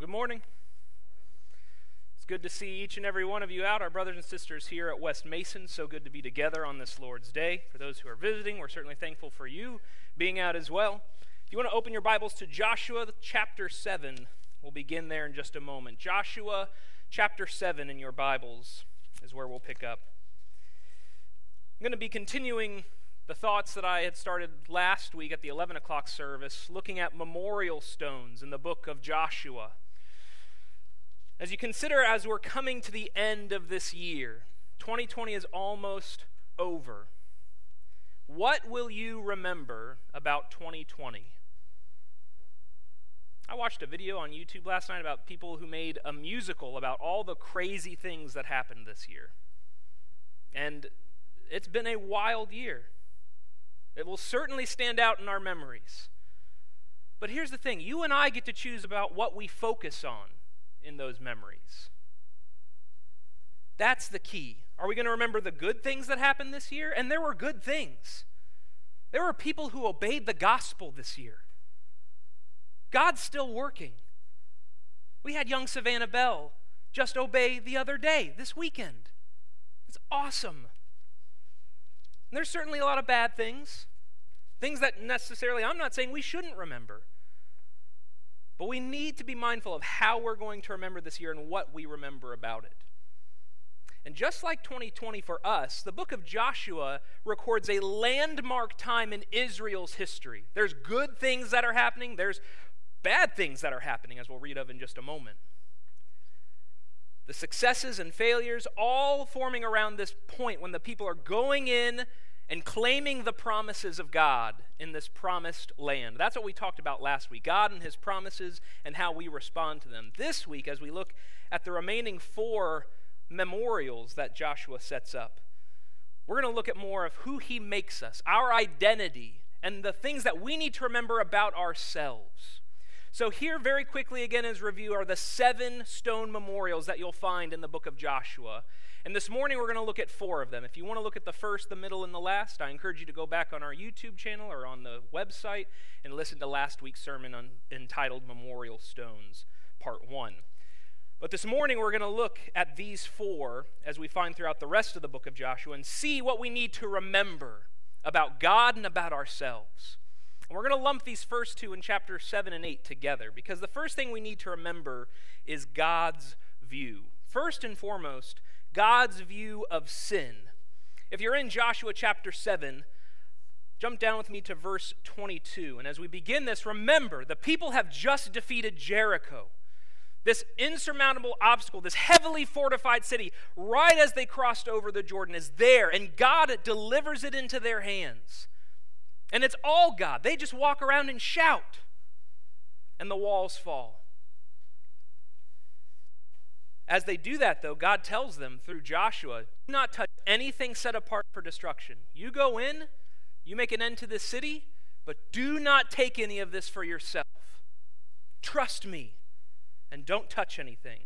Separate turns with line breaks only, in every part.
Good morning. It's good to see each and every one of you out, our brothers and sisters here at West Mason. So good to be together on this Lord's Day. For those who are visiting, we're certainly thankful for you being out as well. If you want to open your Bibles to Joshua chapter 7, we'll begin there in just a moment. Joshua chapter 7 in your Bibles is where we'll pick up. I'm going to be continuing the thoughts that I had started last week at the 11 o'clock service, looking at memorial stones in the book of Joshua. As you consider, as we're coming to the end of this year, 2020 is almost over. What will you remember about 2020? I watched a video on YouTube last night about people who made a musical about all the crazy things that happened this year. And it's been a wild year. It will certainly stand out in our memories. But here's the thing, you and I get to choose about what we focus on in those memories. That's the key. Are we going to remember the good things that happened this year? And there were good things. There were people who obeyed the gospel this year. God's still working. We had young Savannah Bell just obey the other day, this weekend. It's awesome. And there's certainly a lot of bad things that necessarily I'm not saying we shouldn't remember. But we need to be mindful of how we're going to remember this year and what we remember about it. And just like 2020 for us, the book of Joshua records a landmark time in Israel's history. There's good things that are happening. There's bad things that are happening, as we'll read of in just a moment. The successes and failures all forming around this point when the people are going in and claiming the promises of God in this promised land. That's what we talked about last week, God and his promises and how we respond to them. This week, as we look at the remaining 4 memorials that Joshua sets up, we're going to look at more of who he makes us, our identity, and the things that we need to remember about ourselves. So here, very quickly again as review, are the 7 stone memorials that you'll find in the book of Joshua. And this morning we're going to look at 4 of them. If you want to look at the first, the middle, and the last, I encourage you to go back on our YouTube channel or on the website and listen to last week's sermon entitled Memorial Stones, Part 1. But this morning we're going to look at these 4 as we find throughout the rest of the book of Joshua and see what we need to remember about God and about ourselves. And we're going to lump these first 2 in chapters 7 and 8 together because the first thing we need to remember is God's view. First and foremost, God's view of sin. If you're in Joshua chapter 7, jump down with me to verse 22. And as we begin this, remember, the people have just defeated Jericho. This insurmountable obstacle, this heavily fortified city, right as they crossed over the Jordan, is there, and God delivers it into their hands. And it's all God. They just walk around and shout, and the walls fall. As they do that, though, God tells them through Joshua, do not touch anything set apart for destruction. You go in, you make an end to this city, but do not take any of this for yourself. Trust me, and don't touch anything.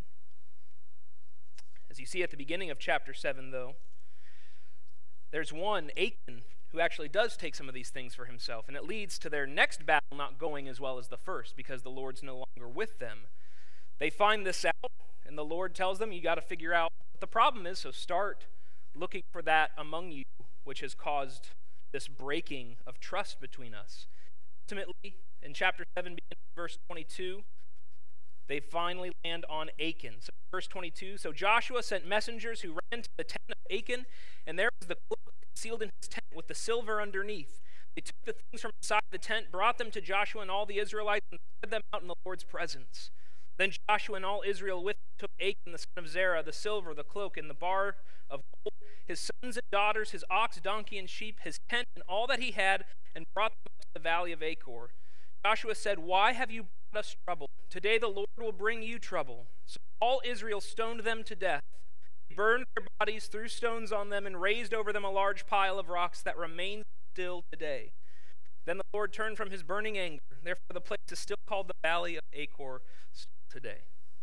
As you see at the beginning of chapter 7, though, there's one, Achan, who actually does take some of these things for himself, and it leads to their next battle not going as well as the first because the Lord's no longer with them. They find this out, and the Lord tells them, you got to figure out what the problem is, so start looking for that among you, which has caused this breaking of trust between us. Ultimately, in chapter 7, beginning verse 22, they finally land on Achan. So verse 22, so Joshua sent messengers who ran to the tent of Achan, and there was the cloak concealed in his tent with the silver underneath. They took the things from inside the tent, brought them to Joshua and all the Israelites, and spread them out in the Lord's presence. Then Joshua and all Israel with him took Achan the son of Zerah, the silver, the cloak, and the bar of gold, his sons and daughters, his ox, donkey, and sheep, his tent, and all that he had, and brought them up to the valley of Achor. Joshua said, why have you brought us trouble? Today the Lord will bring you trouble. So all Israel stoned them to death. They burned their bodies, threw stones on them, and raised over them a large pile of rocks that remains still today. Then the Lord turned from his burning anger. Therefore the place is still called the Valley of Achor today.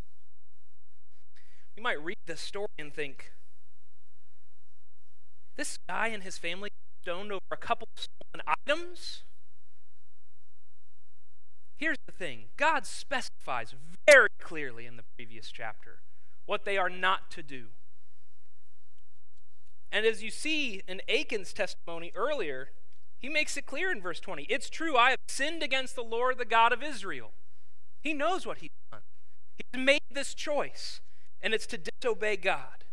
We might read this story and think, this guy and his family stoned over a couple of stolen items? Here's the thing. God specifies very clearly in the previous chapter what they are not to do. And as you see in Achan's testimony earlier, he makes it clear in verse 20. It's true, I have sinned against the Lord, the God of Israel. He knows what he's done. He's made this choice, and it's to disobey God.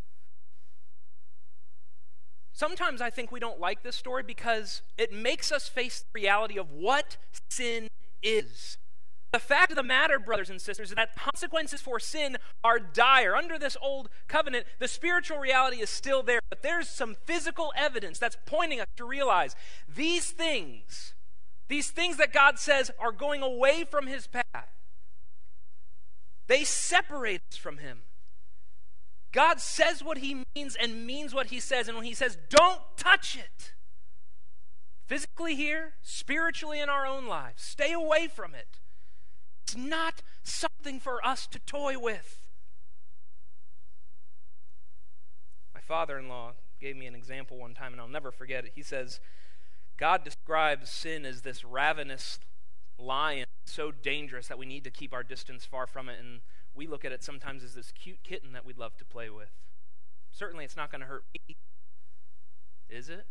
Sometimes I think we don't like this story because it makes us face the reality of what sin is. The fact of the matter, brothers and sisters, is that consequences for sin are dire. Under this old covenant, the spiritual reality is still there, but there's some physical evidence that's pointing us to realize these things that God says are going away from his path, they separate us from him. God says what he means and means what he says, and when he says, don't touch it, physically here, spiritually in our own lives, stay away from it. It's not something for us to toy with. My father-in-law gave me an example one time, and I'll never forget it. He says, God describes sin as this ravenous lion, so dangerous that we need to keep our distance far from it, and we look at it sometimes as this cute kitten that we'd love to play with. Certainly it's not going to hurt me, is it?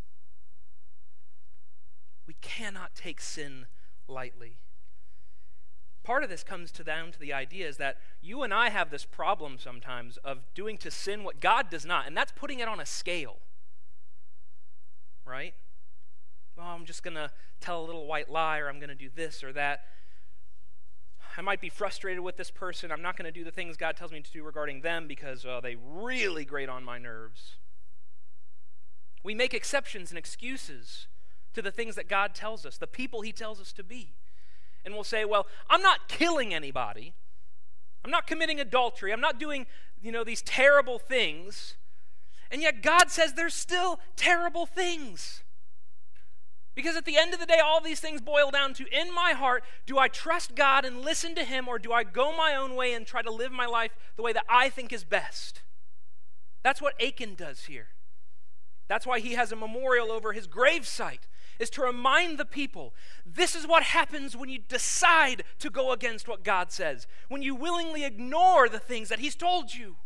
We cannot take sin lightly. Part of this comes down to the idea is that you and I have this problem sometimes of doing to sin what God does not, and that's putting it on a scale, right? Well, I'm just going to tell a little white lie, or I'm going to do this or that. I might be frustrated with this person. I'm not going to do the things God tells me to do regarding them because they really grate on my nerves. We make exceptions and excuses to the things that God tells us, the people he tells us to be. And we'll say, well, I'm not killing anybody. I'm not committing adultery. I'm not doing, these terrible things. And yet God says there's still terrible things. Because at the end of the day, all these things boil down to, in my heart, do I trust God and listen to him, or do I go my own way and try to live my life the way that I think is best? That's what Achan does here. That's why he has a memorial over his gravesite, is to remind the people, this is what happens when you decide to go against what God says, when you willingly ignore the things that he's told you.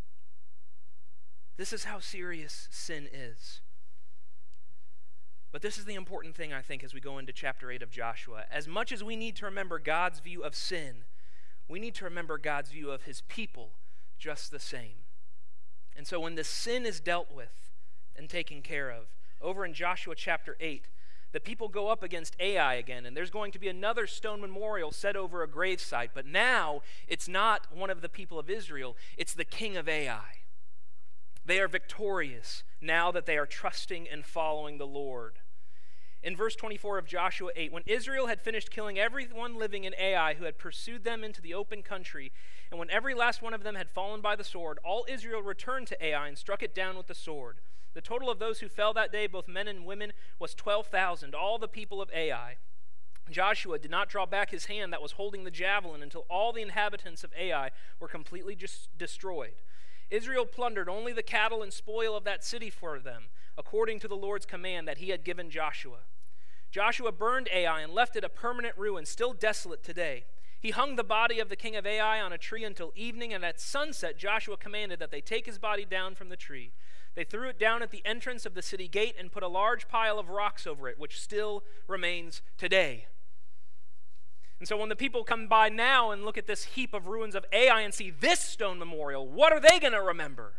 This is how serious sin is. But this is the important thing, I think, as we go into chapter 8 of Joshua. As much as we need to remember God's view of sin, we need to remember God's view of his people just the same. And so when the sin is dealt with and taken care of, over in Joshua chapter 8, the people go up against Ai again, and there's going to be another stone memorial set over a gravesite, but now it's not one of the people of Israel, it's the king of Ai. They are victorious now that they are trusting and following the Lord. In verse 24 of Joshua 8, when Israel had finished killing everyone living in Ai who had pursued them into the open country, and when every last one of them had fallen by the sword, all Israel returned to Ai and struck it down with the sword. The total of those who fell that day, both men and women, was 12,000, all the people of Ai. Joshua did not draw back his hand that was holding the javelin until all the inhabitants of Ai were completely destroyed. Israel plundered only the cattle and spoil of that city for them, according to the Lord's command that he had given Joshua. Joshua burned Ai and left it a permanent ruin, still desolate today. He hung the body of the king of Ai on a tree until evening, and at sunset Joshua commanded that they take his body down from the tree. They threw it down at the entrance of the city gate and put a large pile of rocks over it, which still remains today. And so when the people come by now and look at this heap of ruins of Ai and see this stone memorial, what are they going to remember?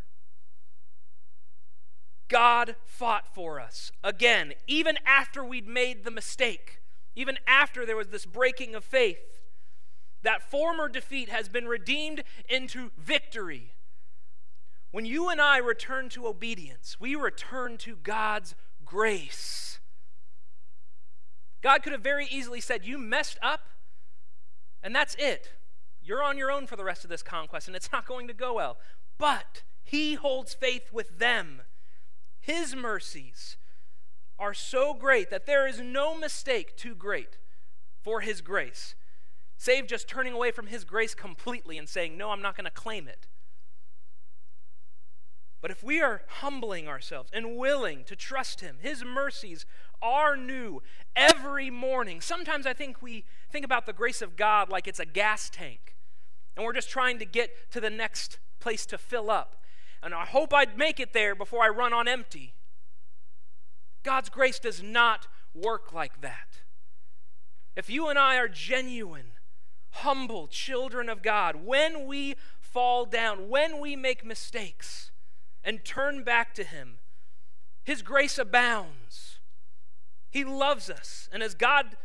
God fought for us. Again, even after we'd made the mistake, even after there was this breaking of faith, that former defeat has been redeemed into victory. When you and I return to obedience, we return to God's grace. God could have very easily said, you messed up, and that's it. You're on your own for the rest of this conquest, and it's not going to go well. But he holds faith with them. His mercies are so great that there is no mistake too great for his grace, save just turning away from his grace completely and saying, no, I'm not going to claim it. But if we are humbling ourselves and willing to trust him, his mercies are new every morning. Sometimes I think we think about the grace of God like it's a gas tank, and we're just trying to get to the next place to fill up. And I hope I'd make it there before I run on empty. God's grace does not work like that. If you and I are genuine, humble children of God, when we fall down, when we make mistakes and turn back to him, his grace abounds. He loves us. And as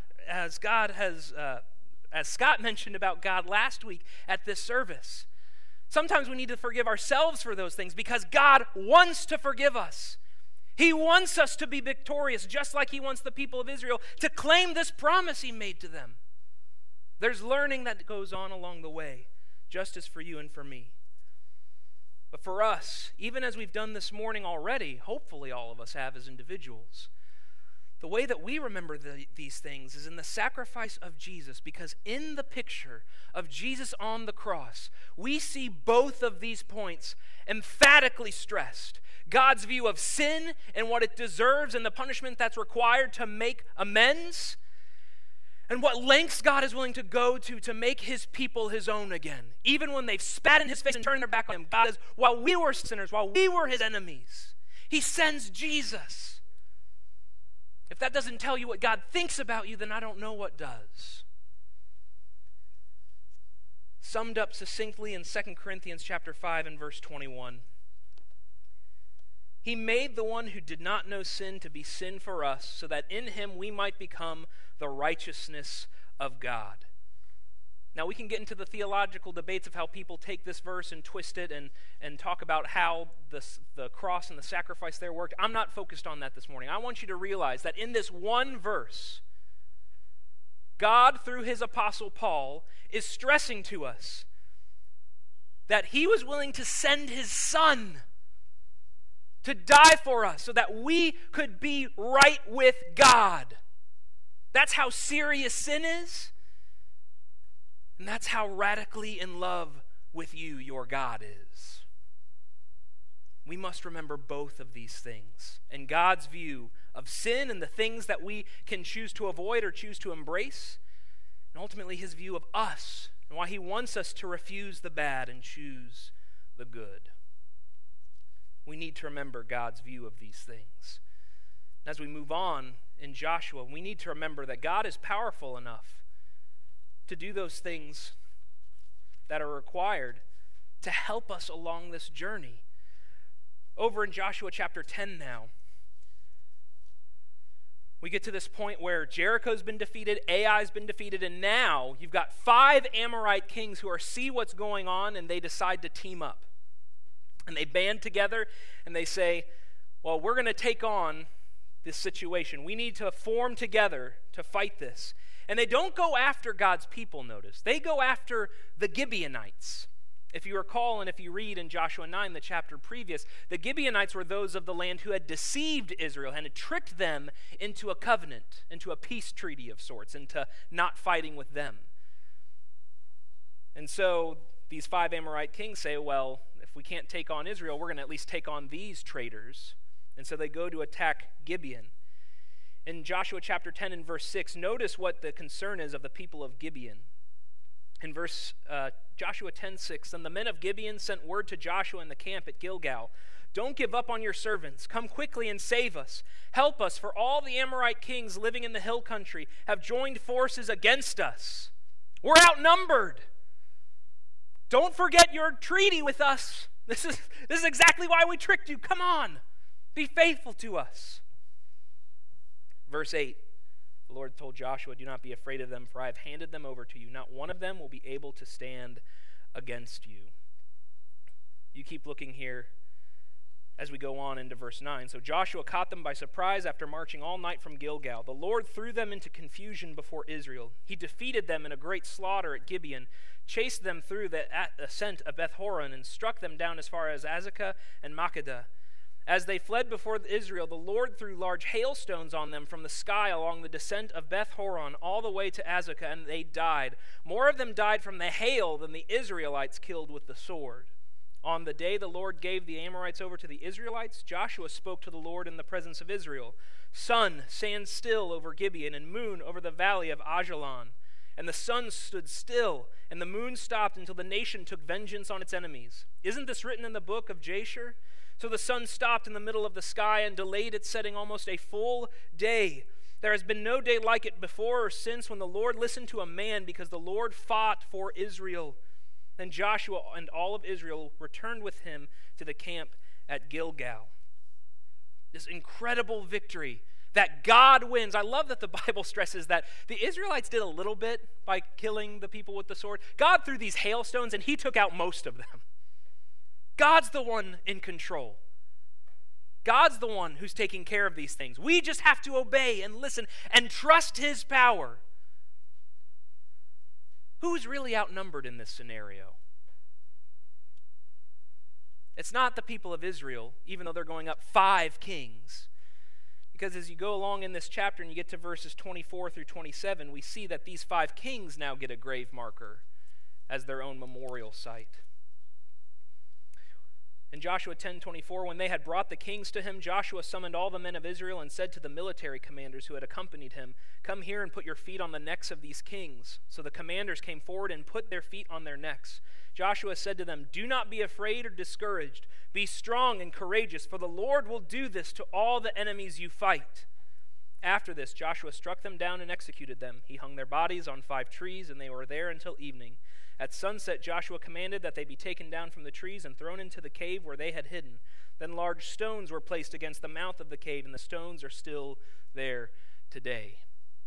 Scott mentioned about God last week at this service, sometimes we need to forgive ourselves for those things because God wants to forgive us. He wants us to be victorious, just like he wants the people of Israel to claim this promise he made to them. There's learning that goes on along the way, just as for you and for me. But for us, even as we've done this morning already, hopefully all of us have as individuals, the way that we remember these things is in the sacrifice of Jesus, because in the picture of Jesus on the cross, we see both of these points emphatically stressed. God's view of sin and what it deserves and the punishment that's required to make amends, and what lengths God is willing to go to make his people his own again. Even when they've spat in his face and turned their back on him, God says, while we were sinners, while we were his enemies, he sends Jesus. If that doesn't tell you what God thinks about you, then I don't know what does. Summed up succinctly in 2 Corinthians chapter 5 and verse 21. He made the one who did not know sin to be sin for us, so that in him we might become the righteousness of God. Now we can get into the theological debates of how people take this verse and twist it and talk about how the cross and the sacrifice there worked. I'm not focused on that this morning. I want you to realize that in this one verse, God, through his apostle Paul, is stressing to us that he was willing to send his son to die for us so that we could be right with God. That's how serious sin is. And that's how radically in love with you your God is. We must remember both of these things. And God's view of sin and the things that we can choose to avoid or choose to embrace. And ultimately his view of us and why he wants us to refuse the bad and choose the good. We need to remember God's view of these things. As we move on in Joshua, we need to remember that God is powerful enough to do those things that are required to help us along this journey. Over in Joshua chapter 10 now, we get to this point where Jericho's been defeated, Ai's been defeated, and now you've got 5 Amorite kings who see what's going on, and they decide to team up. And they band together, and they say, well, we're going to take on this situation. We need to form together to fight this. And they don't go after God's people, notice. They go after the Gibeonites. If you recall, and if you read in Joshua 9, the chapter previous, the Gibeonites were those of the land who had deceived Israel and had tricked them into a covenant, into a peace treaty of sorts, into not fighting with them. And so these 5 Amorite kings say, well, if we can't take on Israel, we're going to at least take on these traitors. And so they go to attack Gibeon. In Joshua chapter 10 and verse 6, notice what the concern is of the people of Gibeon. In Joshua 10:6, then the men of Gibeon sent word to Joshua in the camp at Gilgal, don't give up on your servants. Come quickly and save us. Help us, for all the Amorite kings living in the hill country have joined forces against us. We're outnumbered. Don't forget your treaty with us. This is exactly why we tricked you. Come on. Be faithful to us. Verse 8, the Lord told Joshua, do not be afraid of them, for I have handed them over to you. Not one of them will be able to stand against you. You keep looking here as we go on into verse 9. So Joshua caught them by surprise after marching all night from Gilgal. The Lord threw them into confusion before Israel. He defeated them in a great slaughter at Gibeon, chased them through the ascent of Beth Horon, and struck them down as far as Azekah and Makkedah. As they fled before Israel, the Lord threw large hailstones on them from the sky along the descent of Beth Horon all the way to Azekah, and they died. More of them died from the hail than the Israelites killed with the sword. On the day the Lord gave the Amorites over to the Israelites, Joshua spoke to the Lord in the presence of Israel. Sun, stand still over Gibeon, and moon over the valley of Ajalon. And the sun stood still, and the moon stopped until the nation took vengeance on its enemies. Isn't this written in the book of Jasher? So the sun stopped in the middle of the sky and delayed its setting almost a full day. There has been no day like it before or since when the Lord listened to a man, because the Lord fought for Israel. Then Joshua and all of Israel returned with him to the camp at Gilgal. This incredible victory that God wins. I love that the Bible stresses that the Israelites did a little bit by killing the people with the sword. God threw these hailstones and he took out most of them. God's the one in control. God's the one who's taking care of these things. We just have to obey and listen and trust his power. Who's really outnumbered in this scenario? It's not the people of Israel, even though they're going up 5 kings. Because as you go along in this chapter and you get to verses 24 through 27, we see that these 5 kings now get a grave marker as their own memorial site. In Joshua 10:24, when they had brought the kings to him, Joshua summoned all the men of Israel and said to the military commanders who had accompanied him, "Come here and put your feet on the necks of these kings." So the commanders came forward and put their feet on their necks. Joshua said to them, "Do not be afraid or discouraged. Be strong and courageous, for the Lord will do this to all the enemies you fight." After this, Joshua struck them down and executed them. He hung their bodies on 5 trees, and they were there until evening. At sunset, Joshua commanded that they be taken down from the trees and thrown into the cave where they had hidden. Then large stones were placed against the mouth of the cave, and the stones are still there today.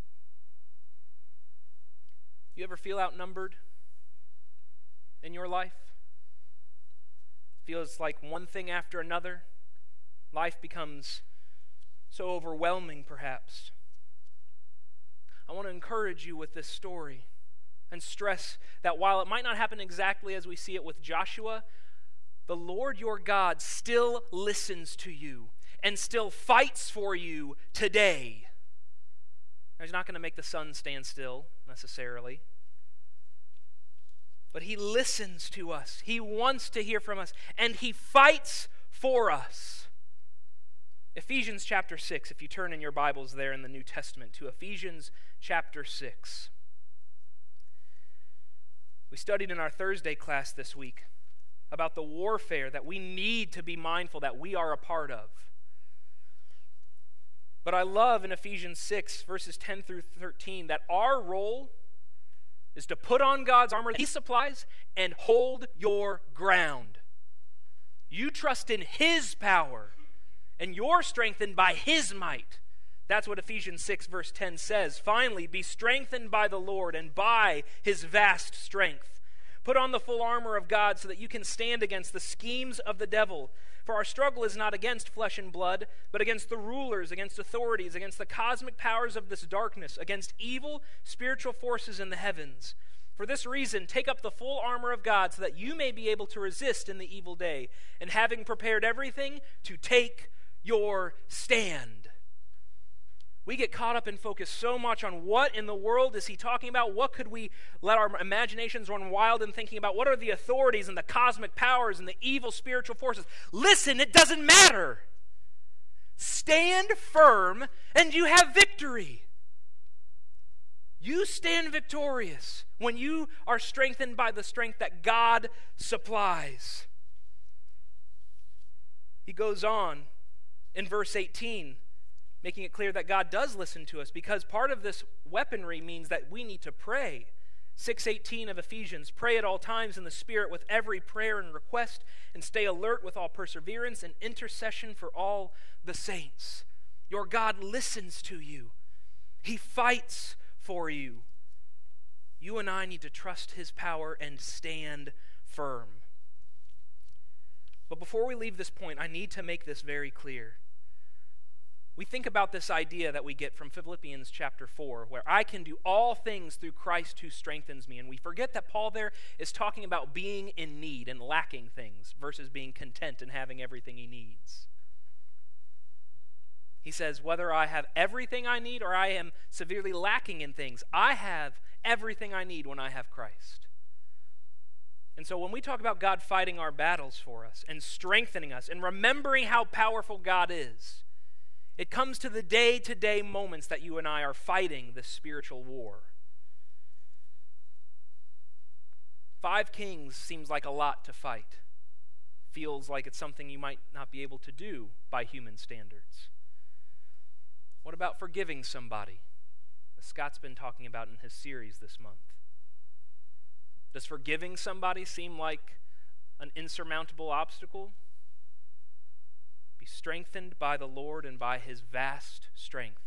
You ever feel outnumbered in your life? Feels like one thing after another. Life becomes so overwhelming, perhaps. I want to encourage you with this story and stress that while it might not happen exactly as we see it with Joshua, the Lord your God still listens to you and still fights for you today. He's not going to make the sun stand still necessarily, but he listens to us. He wants to hear from us, and he fights for us. Ephesians chapter 6, if you turn in your Bibles there in the New Testament to Ephesians chapter 6. We studied in our Thursday class this week about the warfare that we need to be mindful that we are a part of. But I love in Ephesians 6, verses 10 through 13, that our role is to put on God's armor that he supplies and hold your ground. You trust in his power, and you're strengthened by his might. That's what Ephesians 6 verse 10 says. Finally, be strengthened by the Lord and by his vast strength. Put on the full armor of God so that you can stand against the schemes of the devil. For our struggle is not against flesh and blood, but against the rulers, against authorities, against the cosmic powers of this darkness, against evil spiritual forces in the heavens. For this reason, take up the full armor of God so that you may be able to resist in the evil day, and having prepared everything, to take your stand. We get caught up and focus so much on what in the world is he talking about? What could we let our imaginations run wild in thinking about? What are the authorities and the cosmic powers and the evil spiritual forces? Listen, it doesn't matter. Stand firm and you have victory. You stand victorious when you are strengthened by the strength that God supplies. He goes on in verse 18, making it clear that God does listen to us, because part of this weaponry means that we need to pray. 6:18 of Ephesians, pray at all times in the Spirit with every prayer and request, and stay alert with all perseverance and intercession for all the saints. Your God listens to you. He fights for you. You and I need to trust his power and stand firm. But before we leave this point, I need to make this very clear. We think about this idea that we get from Philippians chapter 4, where I can do all things through Christ who strengthens me. And we forget that Paul there is talking about being in need and lacking things versus being content and having everything he needs. He says, whether I have everything I need or I am severely lacking in things, I have everything I need when I have Christ. And so when we talk about God fighting our battles for us and strengthening us and remembering how powerful God is, it comes to the day-to-day moments that you and I are fighting this spiritual war. 5 kings seems like a lot to fight. Feels like it's something you might not be able to do by human standards. What about forgiving somebody, as Scott's been talking about in his series this month? Does forgiving somebody seem like an insurmountable obstacle? Be strengthened by the Lord and by his vast strength.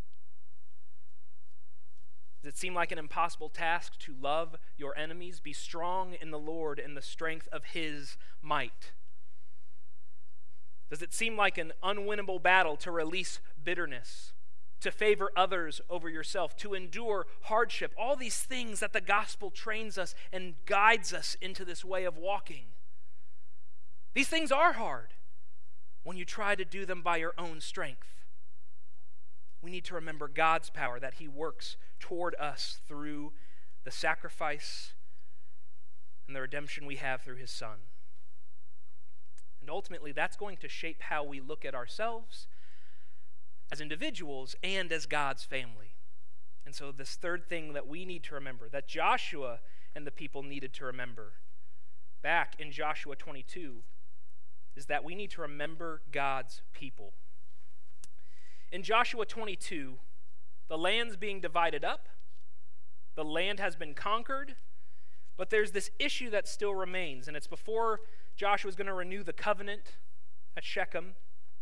Does it seem like an impossible task to love your enemies? Be strong in the Lord and the strength of his might. Does it seem like an unwinnable battle to release bitterness, to favor others over yourself, to endure hardship? All these things that the gospel trains us and guides us into this way of walking. These things are hard when you try to do them by your own strength. We need to remember God's power, that he works toward us through the sacrifice and the redemption we have through his Son. And ultimately, that's going to shape how we look at ourselves as individuals and as God's family. And so this third thing that we need to remember, that Joshua and the people needed to remember back in Joshua 22, is that we need to remember God's people. In Joshua 22, the land's being divided up, the land has been conquered, but there's this issue that still remains, and it's before Joshua's going to renew the covenant at Shechem.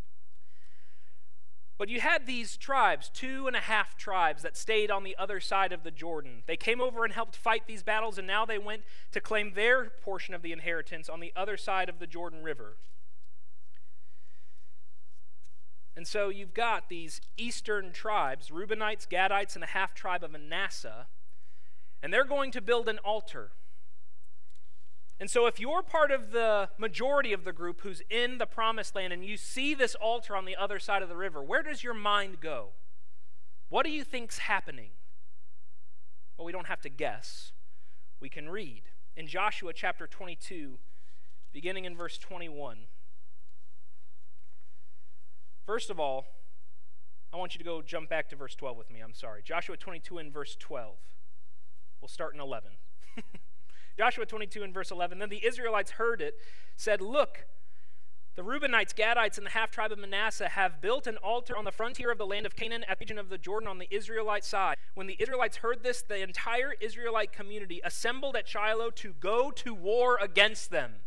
But you had these tribes, 2.5 tribes, that stayed on the other side of the Jordan. They came over and helped fight these battles, and now they went to claim their portion of the inheritance on the other side of the Jordan River. And so you've got these eastern tribes, Reubenites, Gadites, and a half tribe of Manasseh, and they're going to build an altar. And so if you're part of the majority of the group who's in the promised land and you see this altar on the other side of the river, where does your mind go? What do you think's happening? Well, we don't have to guess. We can read. In Joshua chapter 22, beginning in verse 21. First of all, I want you to go jump back to verse 12 with me. I'm sorry. Joshua 22 and verse 12. We'll start in 11. Joshua 22 and verse 11. Then the Israelites heard it, said, "Look, the Reubenites, Gadites, and the half-tribe of Manasseh have built an altar on the frontier of the land of Canaan at the region of the Jordan on the Israelite side." When the Israelites heard this, the entire Israelite community assembled at Shiloh to go to war against them.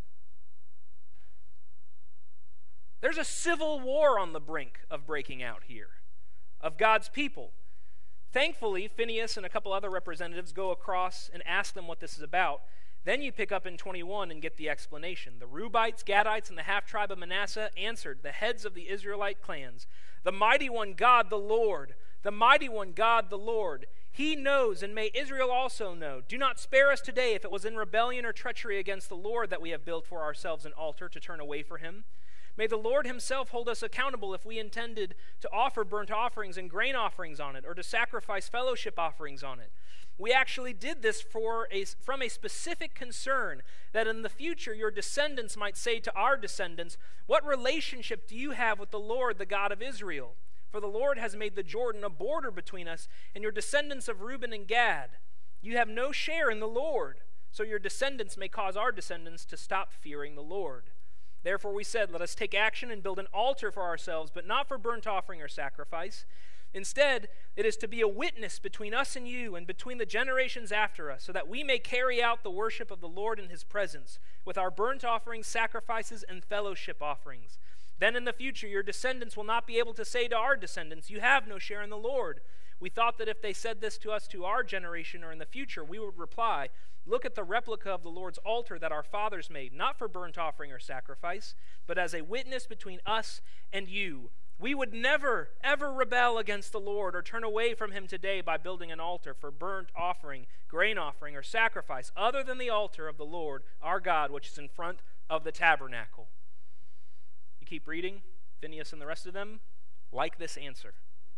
There's a civil war on the brink of breaking out here of God's people. Thankfully, Phinehas and a couple other representatives go across and ask them what this is about. Then you pick up in 21 and get the explanation. The Reubenites, Gadites, and the half-tribe of Manasseh answered, the heads of the Israelite clans, "The mighty one God, the Lord, the mighty one God, the Lord. He knows, and may Israel also know. Do not spare us today if it was in rebellion or treachery against the Lord that we have built for ourselves an altar to turn away from him. May the Lord himself hold us accountable if we intended to offer burnt offerings and grain offerings on it, or to sacrifice fellowship offerings on it. We actually did this from a specific concern that in the future your descendants might say to our descendants, 'What relationship do you have with the Lord, the God of Israel? For the Lord has made the Jordan a border between us and your descendants of Reuben and Gad. You have no share in the Lord, so your descendants may cause our descendants to stop fearing the Lord.' Therefore we said, 'Let us take action and build an altar for ourselves, but not for burnt offering or sacrifice. Instead, it is to be a witness between us and you and between the generations after us, so that we may carry out the worship of the Lord in his presence with our burnt offerings, sacrifices, and fellowship offerings. Then in the future your descendants will not be able to say to our descendants, 'You have no share in the Lord.' We thought that if they said this to us to our generation or in the future, we would reply, 'Look at the replica of the Lord's altar that our fathers made, not for burnt offering or sacrifice, but as a witness between us and you. We would never, ever rebel against the Lord or turn away from him today by building an altar for burnt offering, grain offering, or sacrifice, other than the altar of the Lord our God, which is in front of the tabernacle.'" You keep reading, Phinehas and the rest of them like this answer.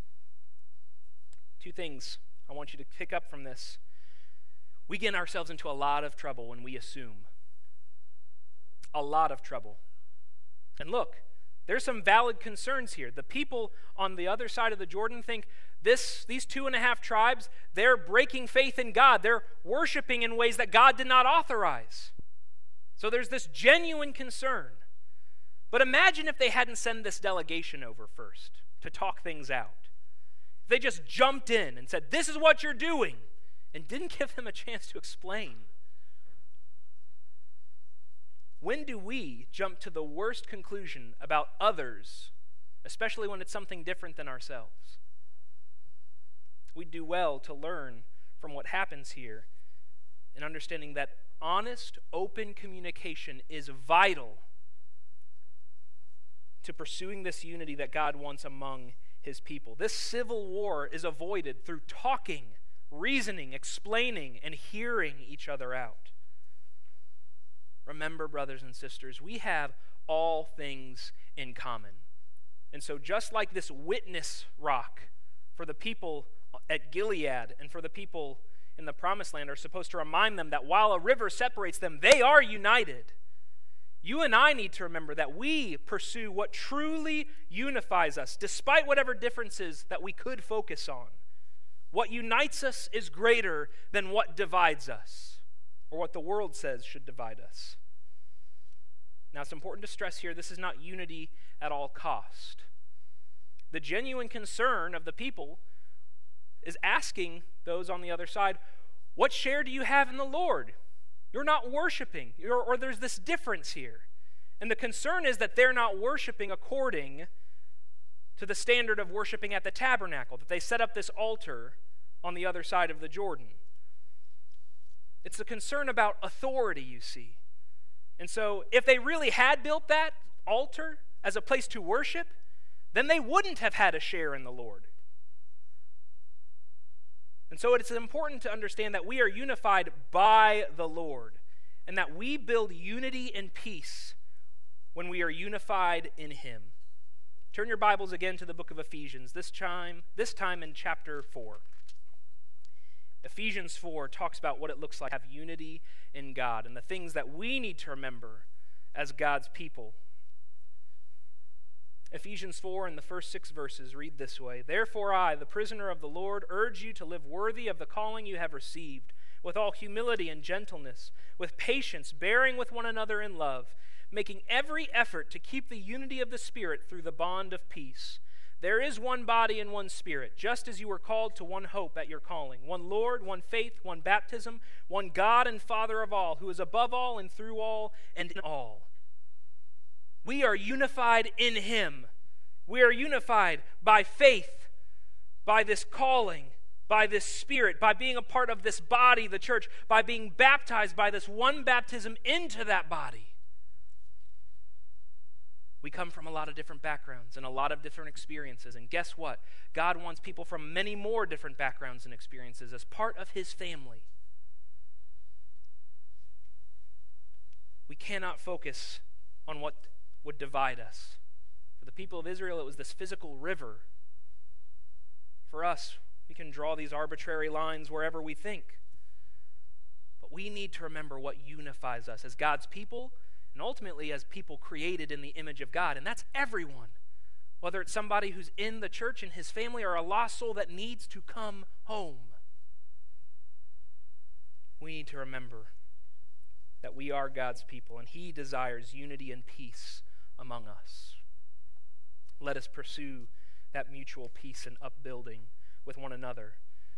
2 things I want you to pick up from this. We get ourselves into a lot of trouble when we assume. a lot of trouble. And look, there's some valid concerns here. The people on the other side of the Jordan think these 2.5 tribes, they're breaking faith in God. They're worshiping in ways that God did not authorize. So there's this genuine concern. But imagine if they hadn't sent this delegation over first to talk things out. If they just jumped in and said, this is what you're doing, and didn't give them a chance to explain. When do we jump to the worst conclusion about others, especially when it's something different than ourselves? We do well to learn from what happens here in understanding that honest, open communication is vital to pursuing this unity that God wants among his people. This civil war is avoided through talking, reasoning, explaining, and hearing each other out. Remember, brothers and sisters, we have all things in common. And so just like this witness rock for the people at Gilead and for the people in the Promised Land are supposed to remind them that while a river separates them, they are united. You and I need to remember that we pursue what truly unifies us, despite whatever differences that we could focus on. What unites us is greater than what divides us, or what the world says should divide us. Now, it's important to stress here, this is not unity at all cost. The genuine concern of the people is asking those on the other side, what share do you have in the Lord? You're not worshiping, or there's this difference here. And the concern is that they're not worshiping according to the standard of worshiping at the tabernacle, that they set up this altar on the other side of the Jordan. It's a concern about authority, you see. And so if they really had built that altar as a place to worship, then they wouldn't have had a share in the Lord. And so it's important to understand that we are unified by the Lord, and that we build unity and peace when we are unified in him. Turn your Bibles again to the book of Ephesians, this time in chapter 4. Ephesians 4 talks about what it looks like to have unity in God and the things that we need to remember as God's people. Ephesians 4 in the first 6 verses read this way: Therefore I, the prisoner of the Lord, urge you to live worthy of the calling you have received, with all humility and gentleness, with patience, bearing with one another in love, making every effort to keep the unity of the Spirit through the bond of peace. There is one body and one Spirit, just as you were called to one hope at your calling, one Lord, one faith, one baptism, one God and Father of all, who is above all and through all and in all. We are unified in him. We are unified by faith, by this calling, by this Spirit, by being a part of this body, the church, by being baptized by this one baptism into that body. We come from a lot of different backgrounds and a lot of different experiences. And guess what? God wants people from many more different backgrounds and experiences as part of his family. We cannot focus on what would divide us. For the people of Israel, it was this physical river. For us, we can draw these arbitrary lines wherever we think. But we need to remember what unifies us as God's people, and ultimately as people created in the image of God. And that's everyone. Whether it's somebody who's in the church and his family, or a lost soul that needs to come home. We need to remember that we are God's people, and he desires unity and peace among us. Let us pursue that mutual peace and upbuilding with one another.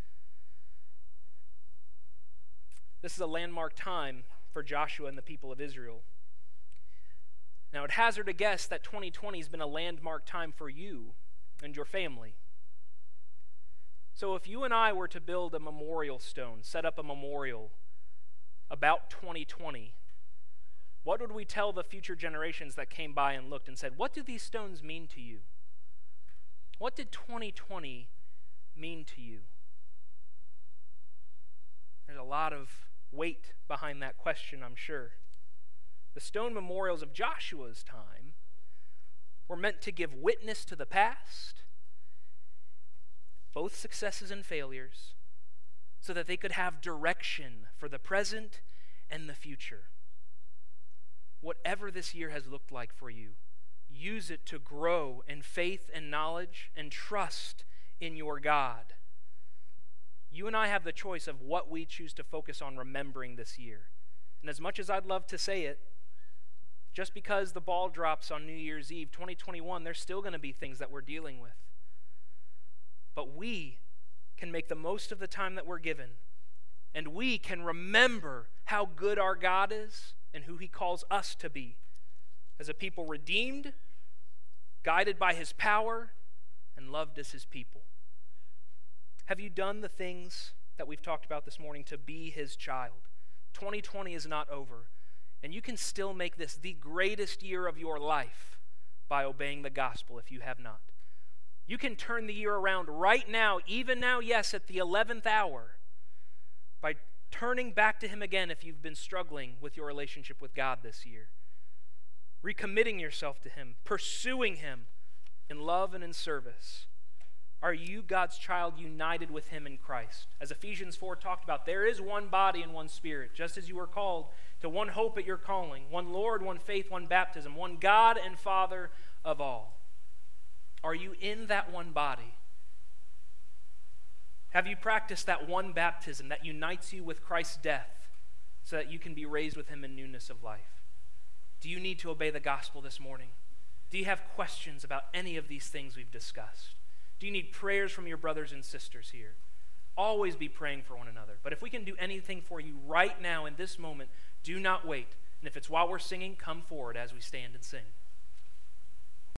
This is a landmark time for Joshua and the people of Israel. Now, I'd hazard a guess that 2020 has been a landmark time for you and your family. So if you and I were to build a memorial stone, set up a memorial about 2020, what would we tell the future generations that came by and looked and said, what do these stones mean to you? What did 2020 mean to you? There's a lot of weight behind that question, I'm sure. The stone memorials of Joshua's time were meant to give witness to the past, both successes and failures, so that they could have direction for the present and the future. whatever this year has looked like for you, use it to grow in faith and knowledge and trust in your God. You and I have the choice of what we choose to focus on remembering this year. And as much as I'd love to say it, just because the ball drops on New Year's Eve 2021, there's still going to be things that we're dealing with. But we can make the most of the time that we're given, and we can remember how good our God is and who he calls us to be as a people redeemed, guided by his power, and loved as his people. Have you done the things that we've talked about this morning to be his child? 2020 is not over, and you can still make this the greatest year of your life by obeying the gospel if you have not. You can turn the year around right now, even now, yes, at the 11th hour, by turning back to him again if you've been struggling with your relationship with God this year. Recommitting yourself to him, pursuing him in love and in service. Are you, God's child, united with him in Christ? As Ephesians 4 talked about, there is one body and one spirit, just as you were called to one hope at your calling, one Lord, one faith, one baptism, one God and Father of all. Are you in that one body? Have you practiced that one baptism that unites you with Christ's death so that you can be raised with him in newness of life? Do you need to obey the gospel this morning? Do you have questions about any of these things we've discussed? Do you need prayers from your brothers and sisters here? Always be praying for one another. But if we can do anything for you right now in this moment, do not wait. And if it's while we're singing, come forward as we stand and sing.